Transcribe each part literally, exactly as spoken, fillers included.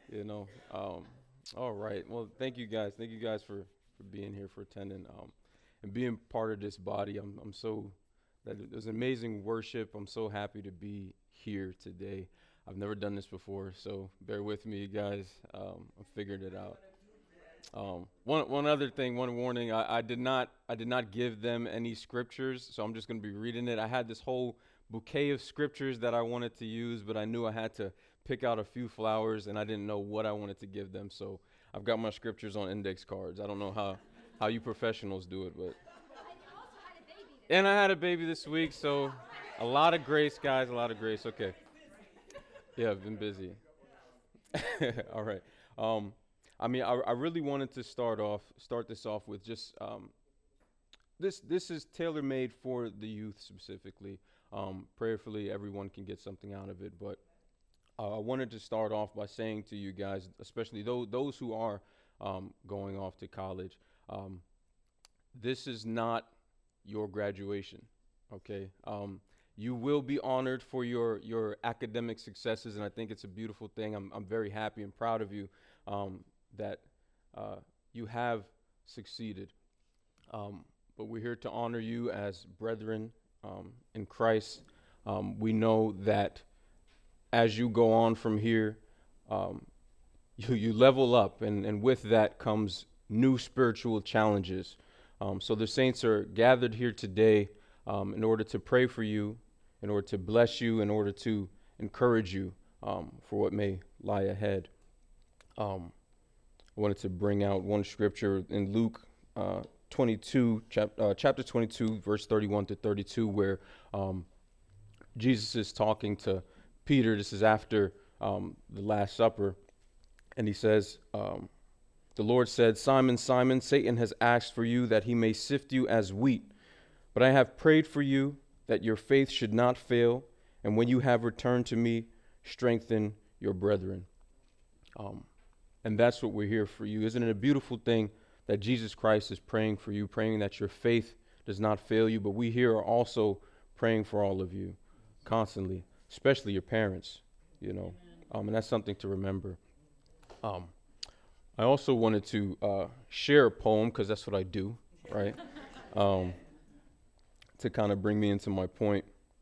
You know. Um, all right. Well, thank you guys. Thank you guys for, for being here, for attending, um, and being part of this body. I'm I'm so that it was amazing worship. I'm so happy to be here today. I've never done this before, so bear with me, you guys. Um, I'm figuring it out. Um, one one other thing, one warning. I, I did not I did not give them any scriptures, so I'm just going to be reading it. I had this whole bouquet of scriptures that I wanted to use, but I knew I had to pick out a few flowers, and I didn't know what I wanted to give them. So I've got my scriptures on index cards. I don't know how how you professionals do it, but and I had a baby this week, so a lot of grace, guys. A lot of grace. Okay. Yeah, I've been busy. All right. Um, I mean, I, I really wanted to start off, start this off with just um, this. This is tailor made for the youth specifically. Um, prayerfully, everyone can get something out of it. But uh, I wanted to start off by saying to you guys, especially those those who are um, going off to college, um, this is not your graduation. Okay. Um, you will be honored for your your academic successes, and I think it's a beautiful thing. I'm I'm very happy and proud of you um, that uh, you have succeeded. Um, but we're here to honor you as brethren um, in Christ. Um, we know that as you go on from here, um, you you level up, and and with that comes new spiritual challenges. Um, so the saints are gathered here today um, in order to pray for you, in order to bless you, in order to encourage you um, for what may lie ahead. Um, I wanted to bring out one scripture in Luke uh, twenty-two, chap- uh, chapter twenty-two, verse thirty-one to thirty-two, where um, Jesus is talking to Peter. This is after um, the Last Supper, and he says, um, the Lord said, Simon, Simon, Satan has asked for you that he may sift you as wheat. But I have prayed for you that your faith should not fail. And when you have returned to me, strengthen your brethren. Um, and that's what we're here for you. Isn't it a beautiful thing that Jesus Christ is praying for you, praying that your faith does not fail you? But we here are also praying for all of you constantly, especially your parents, you know. Um, and that's something to remember. Um, I also wanted to uh, share a poem because that's what I do, right? Um, to kind of bring me into my point.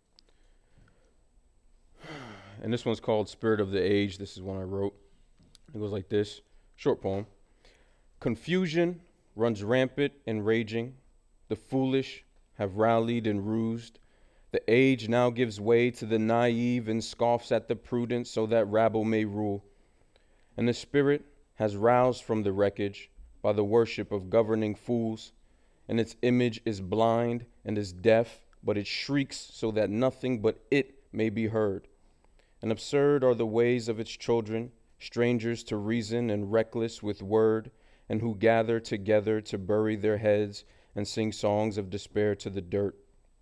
And this one's called Spirit of the Age. This is one I wrote. It goes like this, short poem. Confusion runs rampant and raging. The foolish have rallied and rused. The age now gives way to the naive and scoffs at the prudent so that rabble may rule. And the spirit has roused from the wreckage by the worship of governing fools, and its image is blind and is deaf, but it shrieks so that nothing but it may be heard. And absurd are the ways of its children, strangers to reason and reckless with word, and who gather together to bury their heads and sing songs of despair to the dirt.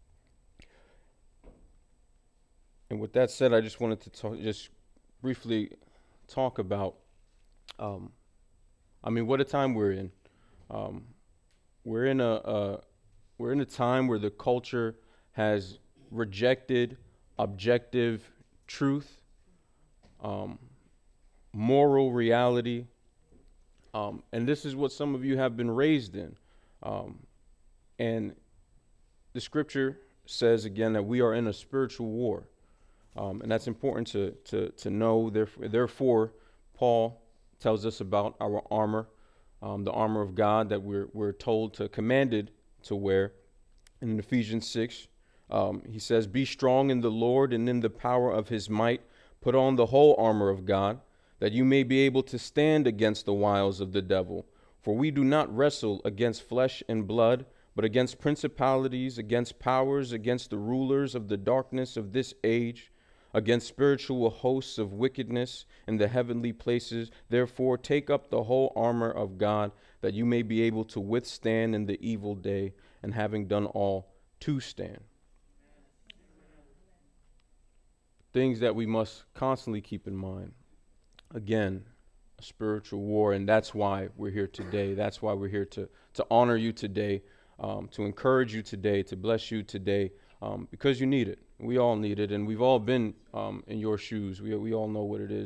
And with that said, I just wanted to talk, just briefly talk about um, I mean, what a time we're in. Um, we're in a, a we're in a time where the culture has rejected objective truth, um, moral reality, um, and this is what some of you have been raised in. Um, and the scripture says again that we are in a spiritual war, um, and that's important to to to know. Therefore, therefore, Paul tells us about our armor, um, the armor of God that we're we're told to commanded to wear. And in Ephesians six, um, he says, "Be strong in the Lord and in the power of His might. Put on the whole armor of God, that you may be able to stand against the wiles of the devil. For we do not wrestle against flesh and blood, but against principalities, against powers, against the rulers of the darkness of this age, against spiritual hosts of wickedness in the heavenly places. Therefore, take up the whole armor of God, that you may be able to withstand in the evil day, and having done all, to stand." Things that we must constantly keep in mind. Again, a spiritual war, and that's why we're here today. That's why we're here to, to honor you today, um, to encourage you today, to bless you today, um, because you need it. We all need it, and we've all been um, in your shoes. We we all know what it is.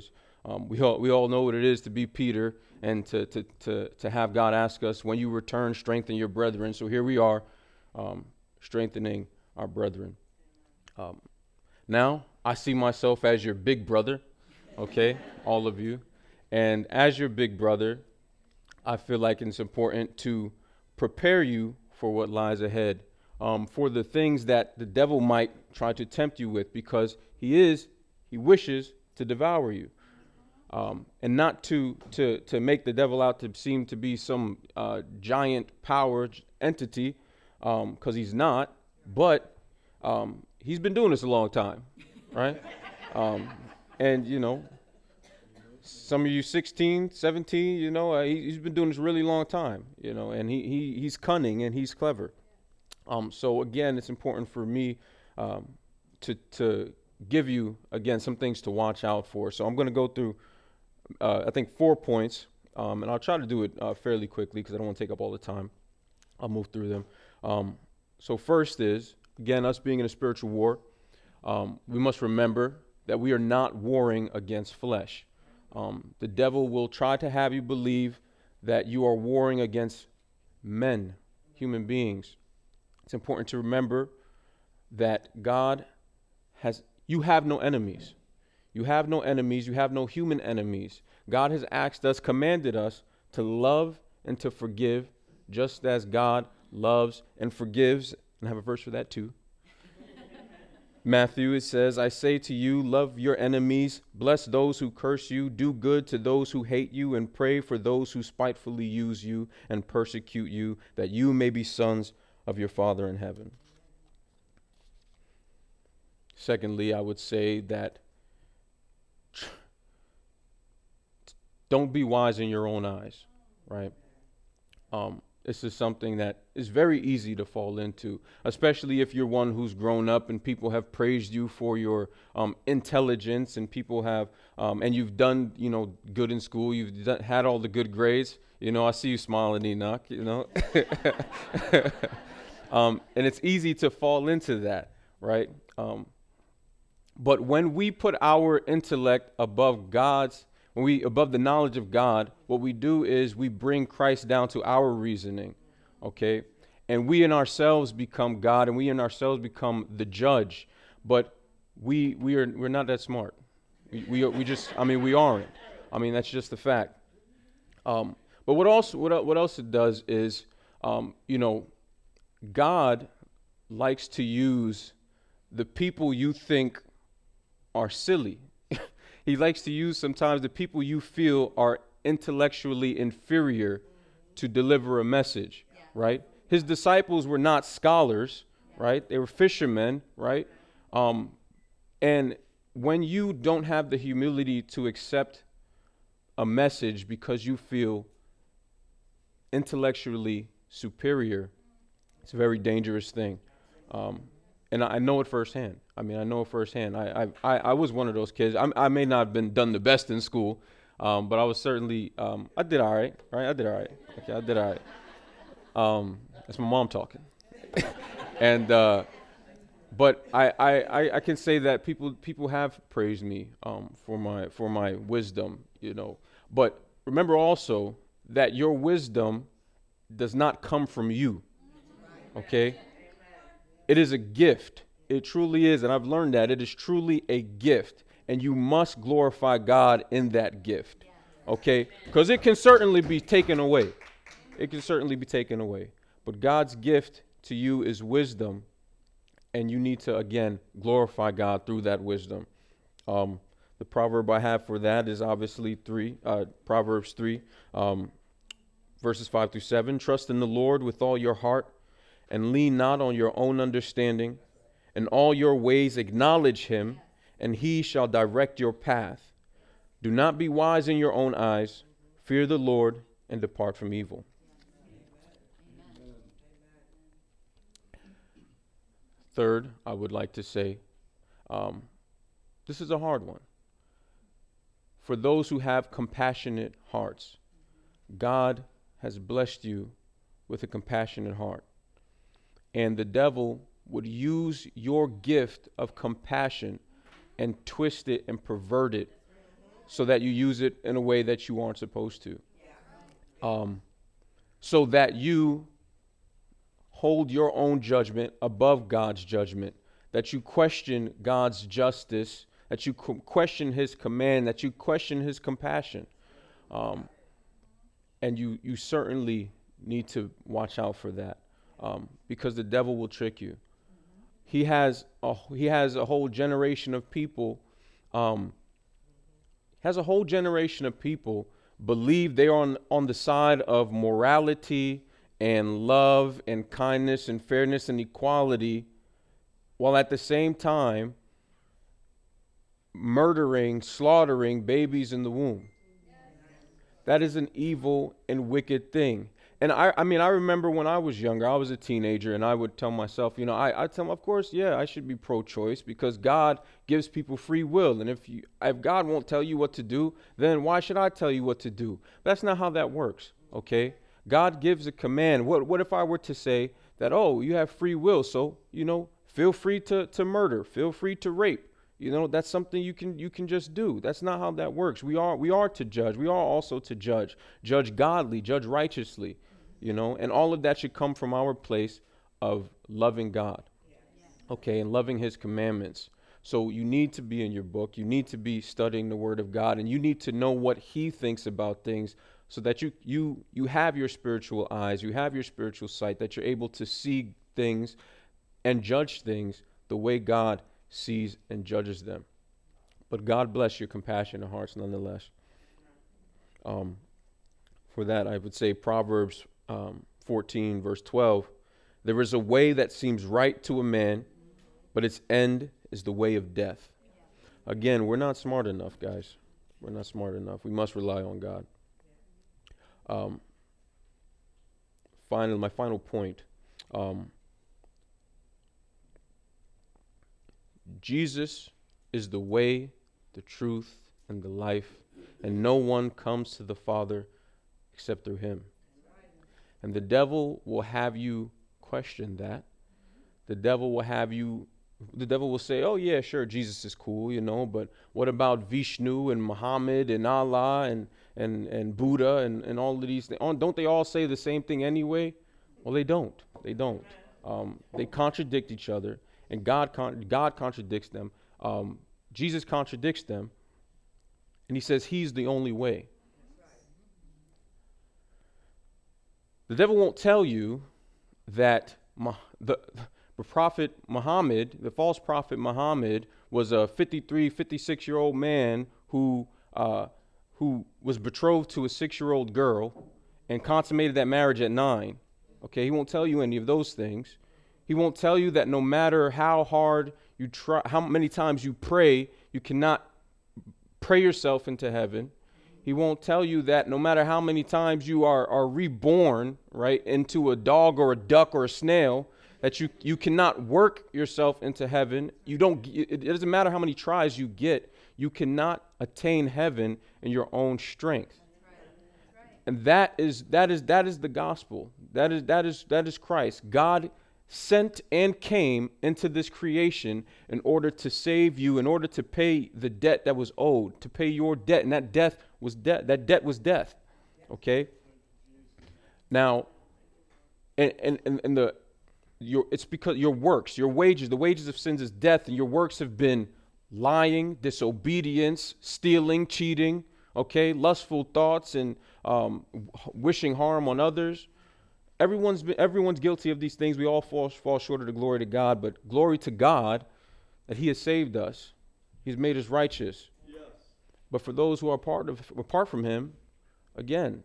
Um, we all we all know what it is to be Peter and to to to to have God ask us, when you return, strengthen your brethren. So here we are, um, strengthening our brethren. Um, now I see myself as your big brother, okay, all of you, and as your big brother, I feel like it's important to prepare you for what lies ahead, um, for the things that the devil might try to tempt you with, because he is he wishes to devour you. Um, and not to, to, to make the devil out to seem to be some uh, giant power entity, because um, he's not, but um, he's been doing this a long time, right? Um, and, you know, some of you sixteen, seventeen, you know, uh, he, he's been doing this a really long time, you know, and he, he he's cunning and he's clever. Um, so, again, it's important for me um, to, to give you, again, some things to watch out for. So I'm going to go through Uh, I think four points, um, and I'll try to do it uh, fairly quickly because I don't want to take up all the time. I'll move through them. Um, so first is, again, us being in a spiritual war, um, we must remember that we are not warring against flesh. Um, the devil will try to have you believe that you are warring against men, human beings. It's important to remember that God has, you have no enemies. You have no enemies. You have no human enemies. God has asked us, commanded us to love and to forgive, just as God loves and forgives. And I have a verse for that too. Matthew, it says, I say to you, love your enemies, bless those who curse you, do good to those who hate you, and pray for those who spitefully use you and persecute you, that you may be sons of your Father in heaven. Secondly, I would say that don't be wise in your own eyes, right? Um, this is something that is very easy to fall into, especially if you're one who's grown up and people have praised you for your um, intelligence, and people have, um, and you've done, you know, good in school. You've done, had all the good grades. You know, I see you smiling, Enoch, you know. um, and it's easy to fall into that, right? Um, but when we put our intellect above God's, when we above the knowledge of God, what we do is we bring Christ down to our reasoning, okay? And we in ourselves become God, and we in ourselves become the judge. But we we are we're not that smart. We we, we just I mean we aren't. I mean that's just the fact. Um, but what else what what else it does is um, you know, God likes to use the people you think are silly. He likes to use sometimes the people you feel are intellectually inferior to deliver a message, yeah. Right? His disciples were not scholars, yeah. Right? They were fishermen, right? Um, and when you don't have the humility to accept a message because you feel intellectually superior, it's a very dangerous thing. Um, And I know it firsthand. I mean, I know it firsthand. I I, I was one of those kids. I, I may not have been done the best in school, um, but I was certainly, um, I did all right, right? I did all right. Okay, I did all right. Um, that's my mom talking. and, uh, but I, I, I can say that people people have praised me um, for my for my wisdom, you know. But remember also that your wisdom does not come from you, okay? It is a gift. It truly is. And I've learned that it is truly a gift. And you must glorify God in that gift. Okay? Because it can certainly be taken away. It can certainly be taken away. But God's gift to you is wisdom. And you need to, again, glorify God through that wisdom. Um, the proverb I have for that is obviously three, uh, Proverbs three, um, verses five through seven. Trust in the Lord with all your heart, and lean not on your own understanding. In all your ways acknowledge him, and he shall direct your path. Do not be wise in your own eyes. Fear the Lord and depart from evil. Third, I would like to say, um, this is a hard one. For those who have compassionate hearts, God has blessed you with a compassionate heart. And the devil would use your gift of compassion and twist it and pervert it so that you use it in a way that you aren't supposed to. Um, so that you hold your own judgment above God's judgment, that you question God's justice, that you co- question his command, that you question his compassion. Um, and you, you certainly need to watch out for that, um, because the devil will trick you. He has a, he has a whole generation of people, um, has a whole generation of people believe they're on, on the side of morality and love and kindness and fairness and equality, while at the same time murdering, slaughtering babies in the womb. That is an evil and wicked thing. And I, I mean, I remember when I was younger, I was a teenager, and I would tell myself, you know, I, I tell them, of course, yeah, I should be pro-choice because God gives people free will. And if you, if God won't tell you what to do, then why should I tell you what to do? That's not how that works, okay? God gives a command. What, what if I were to say that, oh, you have free will, so, you know, feel free to, to murder, feel free to rape. You know, that's something you can you can just do. That's not how that works. We are we are to judge. We are also to judge. Judge godly, judge righteously, you know, and all of that should come from our place of loving God, okay, and loving his commandments. So you need to be in your book. You need to be studying the word of God, and you need to know what he thinks about things so that you you you have your spiritual eyes, you have your spiritual sight, that you're able to see things and judge things the way God sees and judges them. But God bless your compassionate hearts nonetheless. Um, for that, I would say Proverbs um, fourteen, verse twelve, there is a way that seems right to a man, but its end is the way of death. Again, we're not smart enough, guys. We're not smart enough. We must rely on God. Um, finally, my final point. Um, Jesus is the way, the truth, and the life, and no one comes to the Father except through him. And the devil will have you question that. The devil will have you, the devil will say, oh yeah, sure, Jesus is cool, you know, but what about Vishnu and Muhammad and Allah and, and, and Buddha and, and all of these things? Don't they all say the same thing anyway? Well, they don't. They don't. Um, they contradict each other. And God con- God contradicts them. Um, Jesus contradicts them. And he says he's the only way. The devil won't tell you that Ma- the, the prophet Muhammad, the false prophet Muhammad, was a fifty-three, fifty-six-year-old man who, uh, who was betrothed to a six-year-old girl and consummated that marriage at nine. Okay, he won't tell you any of those things. He won't tell you that no matter how hard you try, how many times you pray, you cannot pray yourself into heaven. He won't tell you that no matter how many times you are, are reborn, right, into a dog or a duck or a snail, that you, you cannot work yourself into heaven. You don't, it, it doesn't matter how many tries you get, you cannot attain heaven in your own strength. And that is that is that is the gospel. That is that is that is Christ. God sent and came into this creation in order to save you, in order to pay the debt that was owed, to pay your debt, and that death was death. That debt was death. Okay. Now, and and and, and the your it's because your works, your wages, the wages of sins is death, and your works have been lying, disobedience, stealing, cheating. Okay, lustful thoughts and um, wishing harm on others. Everyone's been, everyone's guilty of these things. We all fall, fall short of the glory to God, but glory to God that he has saved us. He's made us righteous. Yes. But for those who are part of, apart from him, again,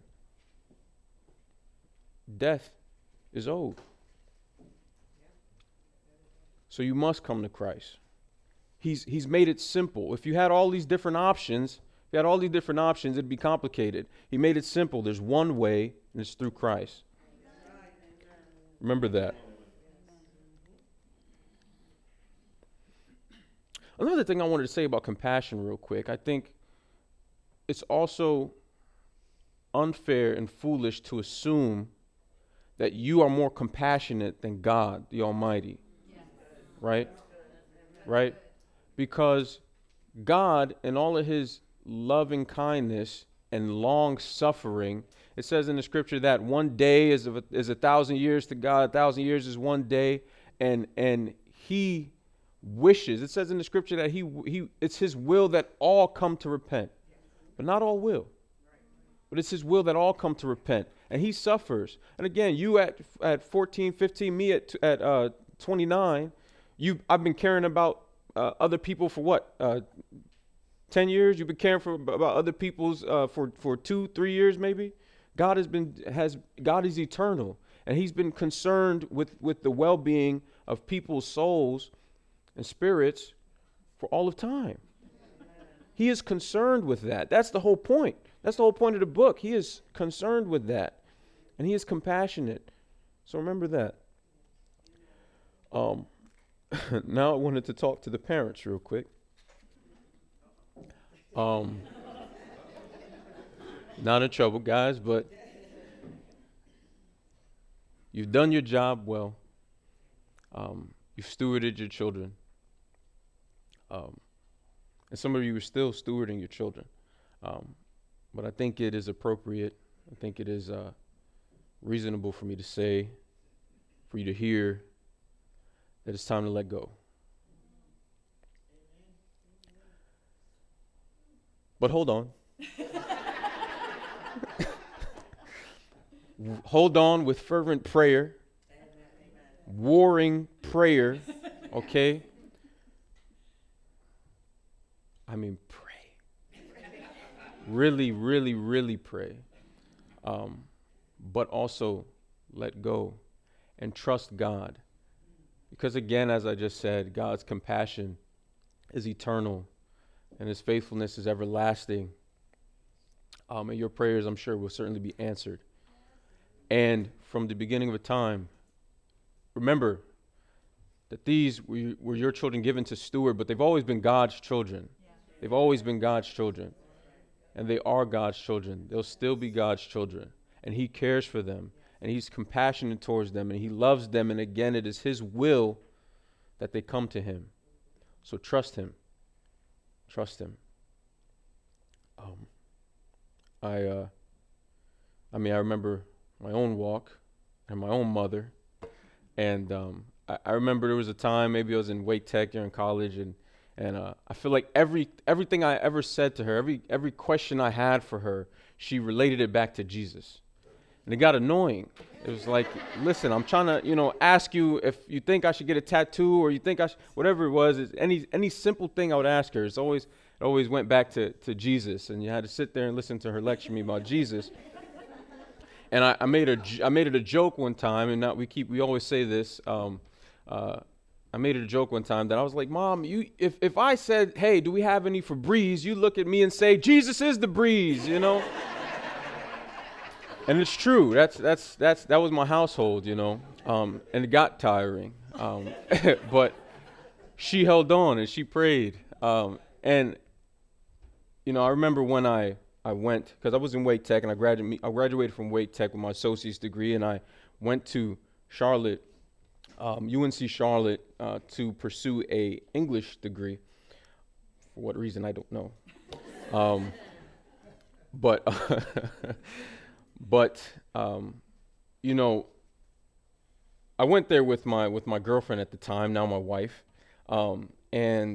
death is owed. So you must come to Christ. He's, he's made it simple. If you had all these different options, if you had all these different options, it'd be complicated. He made it simple. There's one way, and it's through Christ. Remember that. Another thing I wanted to say about compassion real quick, I think it's also unfair and foolish to assume that you are more compassionate than God, the Almighty. Right? Right? Because God, in all of his loving kindness and long suffering. It says in the scripture that one day is a, is a thousand years to God, a thousand years is one day, and and he wishes. It says in the scripture that he he it's his will that all come to repent, but not all will. But it's his will that all come to repent, and he suffers. And again, you at at fourteen, fifteen, me at at uh, twenty-nine, you I've been caring about uh, other people for what? Uh, ten years. You've been caring for about other people's uh, for for two, three years maybe. God has been has God is eternal, and he's been concerned with with the well-being of people's souls and spirits for all of time. He is concerned with that. That's the whole point. That's the whole point of the book. He is concerned with that, and he is compassionate. So remember that. Um, now I wanted to talk to the parents real quick. Um, not in trouble, guys, but you've done your job well. Um, you've stewarded your children. Um, and some of you are still stewarding your children. Um, but I think it is appropriate. I think it is uh, reasonable for me to say, for you to hear, that it's time to let go. But hold on. Hold on with fervent prayer, warring prayer, okay? I mean, pray. Really, really, really pray. Um, but also let go and trust God. Because again, as I just said, God's compassion is eternal and his faithfulness is everlasting. Um, and your prayers, I'm sure, will certainly be answered. And from the beginning of a time, remember that these were, were your children given to steward, but they've always been God's children. Yeah. They've always been God's children. And they are God's children. They'll still be God's children. And he cares for them. And he's compassionate towards them. And he loves them. And again, it is his will that they come to him. So trust him. Trust him. Um, I, uh, I mean, I remember my own walk and my own mother. And um, I, I remember there was a time, maybe I was in Wake Tech during college, and and uh, I feel like every everything I ever said to her, every every question I had for her, she related it back to Jesus. And it got annoying. It was like, listen, I'm trying to, you know, ask you if you think I should get a tattoo, or you think I should, whatever it was, it's any any simple thing I would ask her. It's always it always went back to, to Jesus, and you had to sit there and listen to her lecture me about Jesus. And I, I made a I made it a joke one time, and now we keep we always say this. Um, uh, I made it a joke one time that I was like, Mom, you if if I said, hey, do we have any Febreze? You look at me and say, Jesus is the breeze, you know. And it's true. That's that's that's that was my household, you know. Um, and it got tiring, um, but she held on and she prayed. Um, and you know, I remember when I. I went, because I was in Wake Tech, and I graduated, I graduated from Wake Tech with my associate's degree, and I went to Charlotte, um, U N C Charlotte, uh, to pursue a English degree. For what reason, I don't know. Um, but, but um, you know, I went there with my with my girlfriend at the time, now my wife, um, and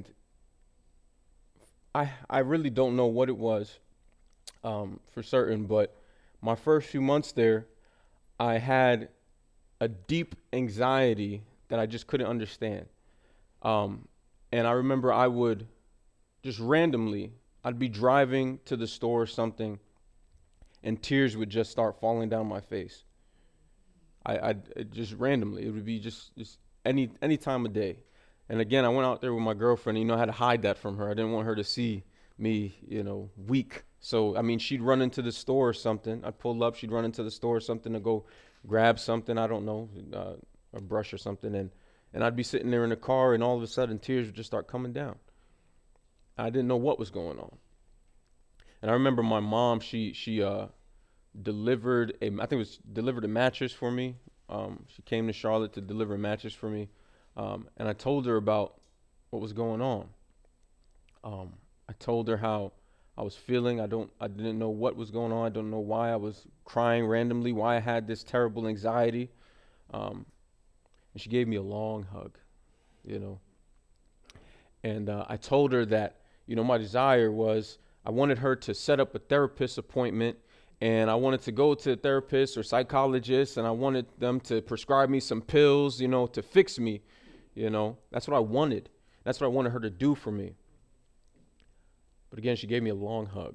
I I really don't know what it was. Um, for certain, but my first few months there, I had a deep anxiety that I just couldn't understand. Um, and I remember I would just randomly, I'd be driving to the store or something, and tears would just start falling down my face. I, I'd it just randomly, it would be just, just any any time of day. And again, I went out there with my girlfriend, and, you know, I had to hide that from her. I didn't want her to see me, you know, weak. So, I mean, she'd run into the store or something. I'd pull up, she'd run into the store or something to go grab something, I don't know, uh, a brush or something. And, and I'd be sitting there in the car, and all of a sudden, tears would just start coming down. I didn't know what was going on. And I remember my mom, she she uh, delivered, a, I think it was delivered a mattress for me. Um, she came to Charlotte to deliver a mattress for me. Um, and I told her about what was going on. Um, I told her how I was feeling. I don't I didn't know what was going on. I don't know why I was crying randomly, why I had this terrible anxiety. Um, and she gave me a long hug, you know. And uh, I told her that, you know, my desire was I wanted her to set up a therapist appointment, and I wanted to go to a therapist or psychologist, and I wanted them to prescribe me some pills, you know, to fix me, you know. That's what I wanted. That's what I wanted her to do for me. But again, she gave me a long hug.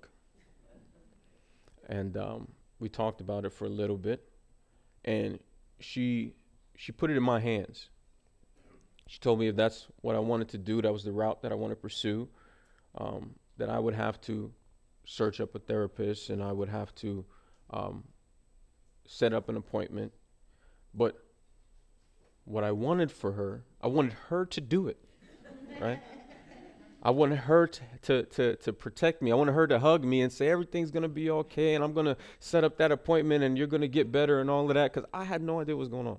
And um, we talked about it for a little bit. And she she put it in my hands. She told me if that's what I wanted to do, that was the route that I want to pursue, um, that I would have to search up a therapist and I would have to um, set up an appointment. But what I wanted for her, I wanted her to do it, right? I wanted her to, to, to, to protect me. I wanted her to hug me and say, everything's going to be okay, and I'm going to set up that appointment, and you're going to get better and all of that, because I had no idea what was going on.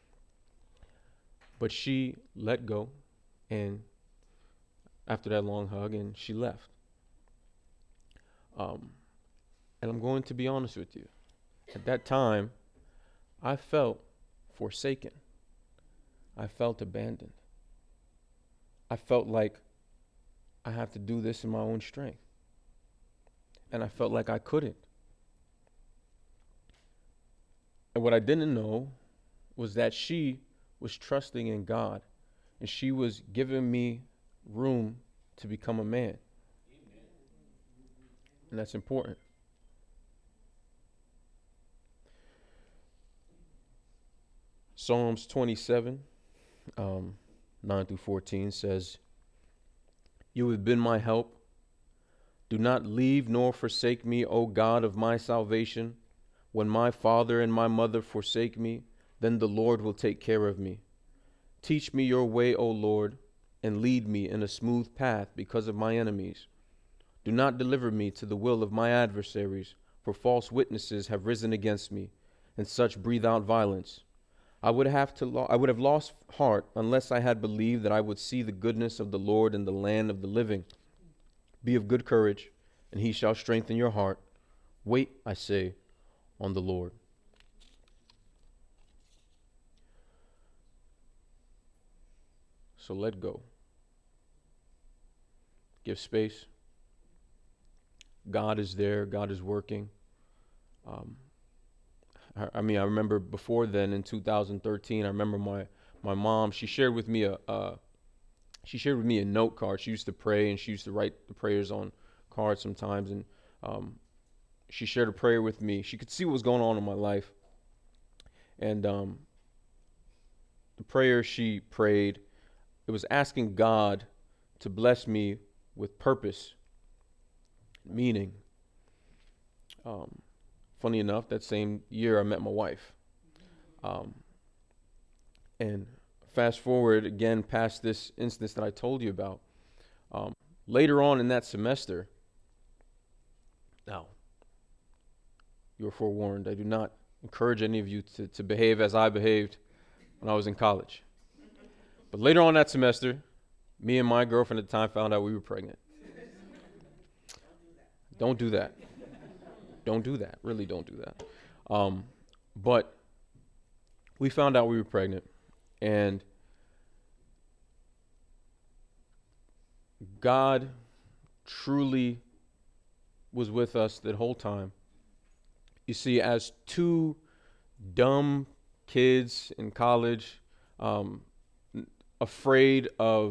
But she let go, and after that long hug, and she left. Um, and I'm going to be honest with you. At that time, I felt forsaken. I felt abandoned. I felt like I have to do this in my own strength. And I felt like I couldn't. And what I didn't know was that she was trusting in God, and she was giving me room to become a man. And that's important. Psalms twenty-seven, um, nine through fourteen says, "You have been my help. Do not leave nor forsake me, O God of my salvation. When my father and my mother forsake me, then the Lord will take care of me. Teach me your way, O Lord, and lead me in a smooth path because of my enemies. Do not deliver me to the will of my adversaries, for false witnesses have risen against me, and such breathe out violence. I would have to lo- I would have lost heart unless I had believed that I would see the goodness of the Lord in the land of the living. Be of good courage, and he shall strengthen your heart. Wait, I say, on the Lord." So let go. Give space. God is there. God is working. Um, I, I mean, I remember before then, in two thousand thirteen, I remember my, my mom, she shared with me a, uh, she shared with me a note card. She used to pray, and she used to write the prayers on cards sometimes. And um, she shared a prayer with me. She could see what was going on in my life. And um, the prayer she prayed, it was asking God to bless me with purpose, meaning. Um, funny enough, that same year I met my wife. Um, and fast forward again past this instance that I told you about. Um, later on in that semester, now, you're forewarned. I do not encourage any of you to, to behave as I behaved when I was in college. But later on that semester, me and my girlfriend at the time found out we were pregnant. Don't do that. Don't do that. Really don't do that. Um, but we found out we were pregnant, and God truly was with us that whole time. You see, as two dumb kids in college, um, afraid of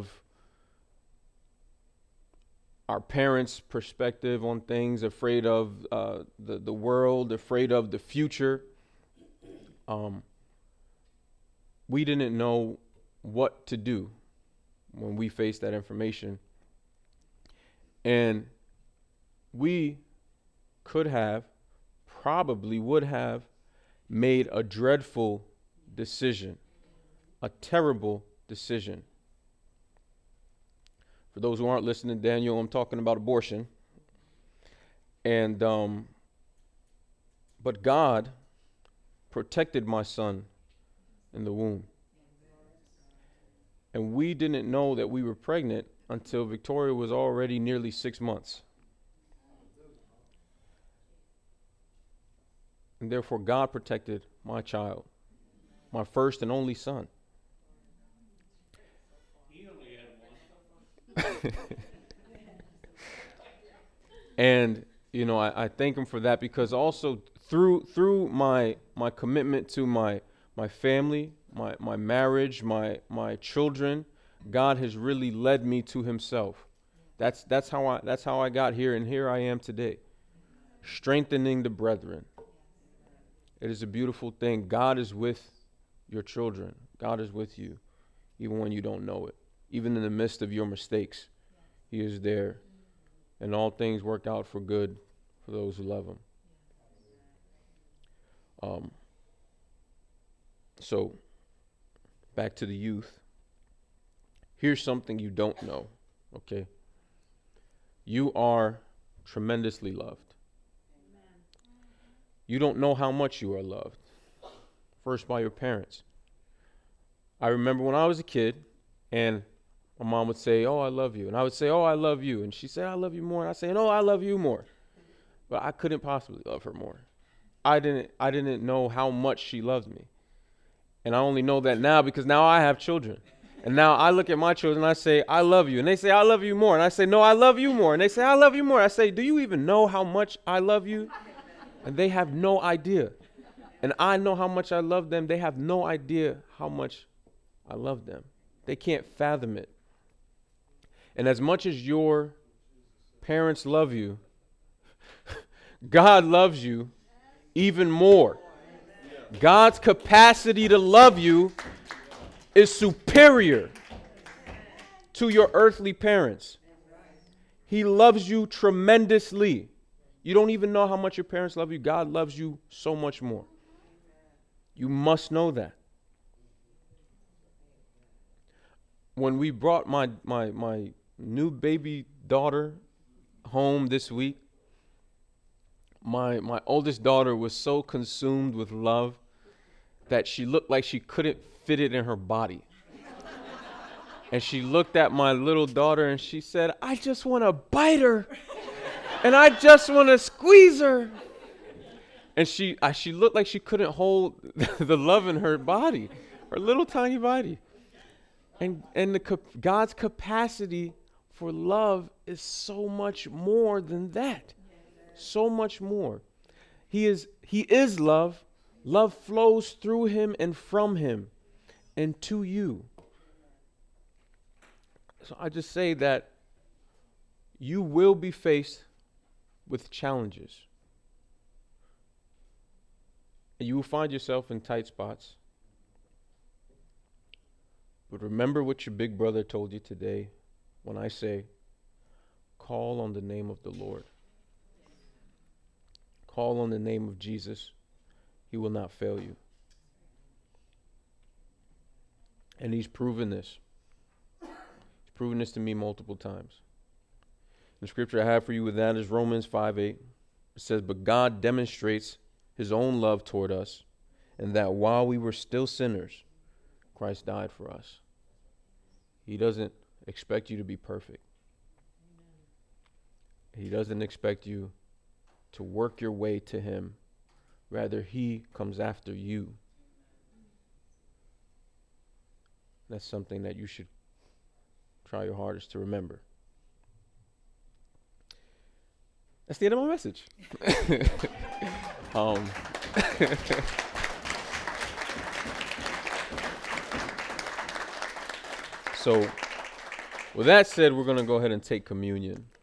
our parents' perspective on things, afraid of uh, the, the world, afraid of the future, um, we didn't know what to do when we faced that information. And we could have, probably would have, made a dreadful decision, a terrible decision. For those who aren't listening, Daniel, I'm talking about abortion. And, um, but God protected my son in the womb. And we didn't know that we were pregnant until Victoria was already nearly six months. And therefore, God protected my child, my first and only son. He only had one. And, you know, I, I thank him for that, because also through through my my commitment to my my family, my my marriage, my my children, God has really led me to himself. That's that's how I that's how I got here, and here I am today. Strengthening the brethren. It is a beautiful thing. God is with your children. God is with you, even when you don't know it. Even in the midst of your mistakes, he is there. And all things work out for good for those who love him. Um, so, back to the youth. Here's something you don't know, okay? You are tremendously loved. You don't know how much you are loved. First, by your parents. I remember when I was a kid, and my mom would say, "Oh, I love you." And I would say, "Oh, I love you." And she'd say, "I love you more." And I'd say, "No, I love you more." But I couldn't possibly love her more. I didn't I didn't know how much she loved me. And I only know that now because now I have children. And now I look at my children and I say, "I love you." And they say, "I love you more." And I say, "No, I love you more." And they say, "I love you more." I say, "Do you even know how much I love you?" And they have no idea. And I know how much I love them. They have no idea how much I love them. They can't fathom it. And as much as your parents love you, God loves you even more. God's capacity to love you is superior to your earthly parents. He loves you tremendously. You don't even know how much your parents love you. God loves you so much more. You must know that. When we brought my my my new baby daughter home this week, my my oldest daughter was so consumed with love that she looked like she couldn't fit it in her body. And she looked at my little daughter and she said, "I just want to bite her. And I just want to squeeze her." And she uh, she looked like she couldn't hold the love in her body, her little tiny body. And and the cap- God's capacity for love is so much more than that. So much more. He is he is love. Love flows through him and from him and to you. So I just say that you will be faced with challenges. And you will find yourself in tight spots. But remember what your big brother told you today when I say, call on the name of the Lord. Call on the name of Jesus. He will not fail you. And he's proven this. He's proven this to me multiple times. The scripture I have for you with that is Romans five eight. It says, "But God demonstrates his own love toward us, and that while we were still sinners, Christ died for us." He doesn't expect you to be perfect. He doesn't expect you to work your way to him. Rather, he comes after you. That's something that you should try your hardest to remember. That's the end of my message. um, so, with that said, we're going to go ahead and take communion.